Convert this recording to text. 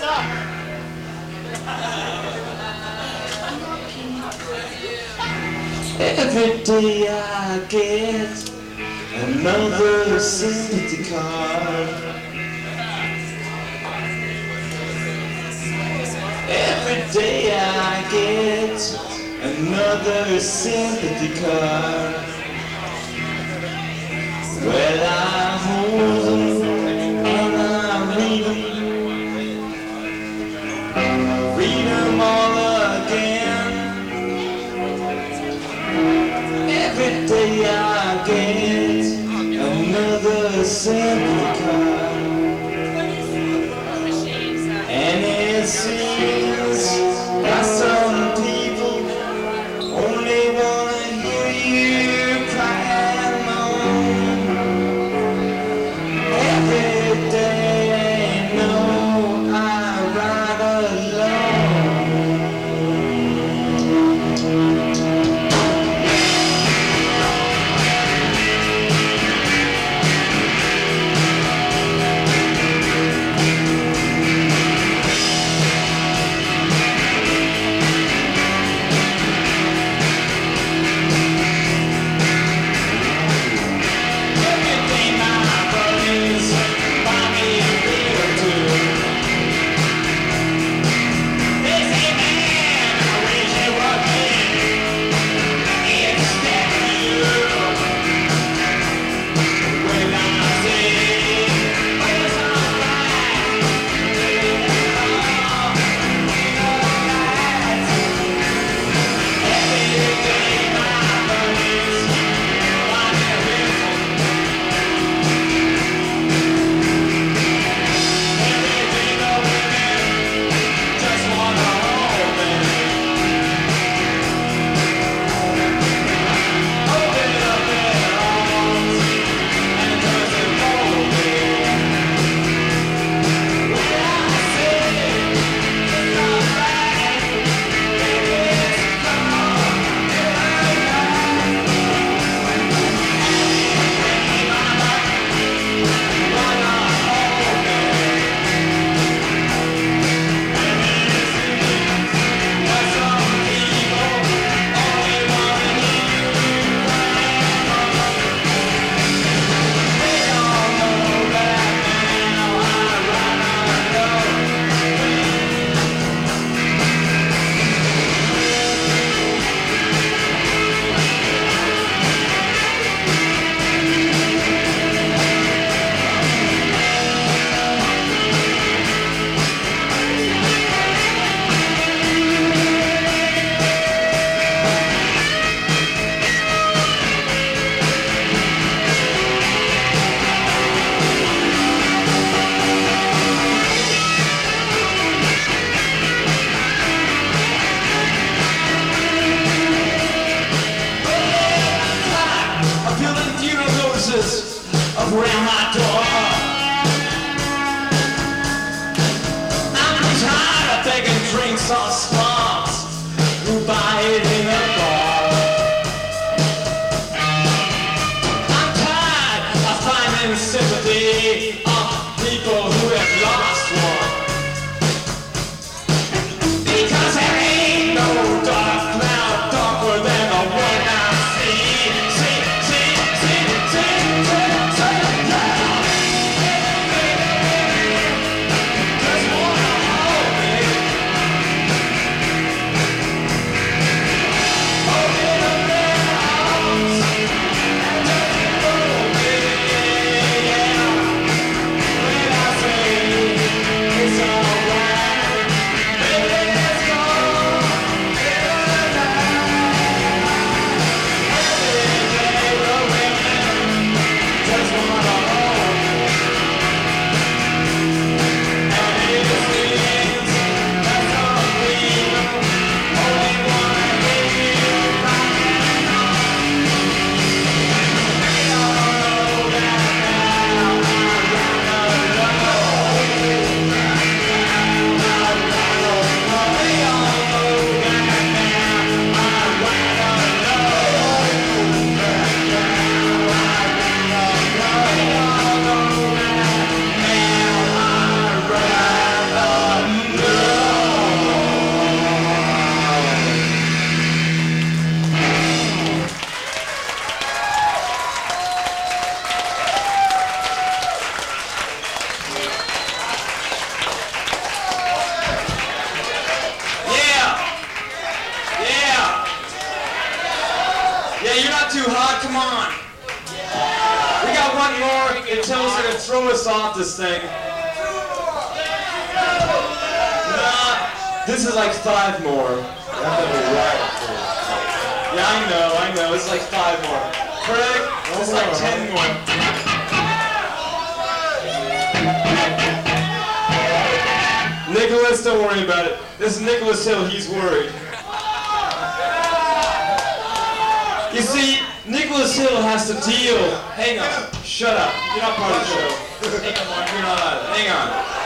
Every day I get another sympathy card. Every day I get another sympathy card. Well, I hold them and I read them all again. Every day I get another sympathy card. And it seems that some people only want to hear you cry and moan. Every day I know I ride alone. Around my door, I'm tired of taking drinks on slumps who buy it in a bar. I'm tired of finding sympathy of people who have lost one, because there ain't no dark cloud darker than the one I see. come on. We got one more until it's gonna throw us off this thing. Nah, this is like 5 more. Yeah, I know, it's like 5 more. Craig, this is like 10 more. Nicholas, don't worry about it. This is Nicholas Hill, he's worried. You see, Nicholas Hill has to deal. Hang on, shut up. You're not part of the show. Hang on, Mark, you're not either. Hang on.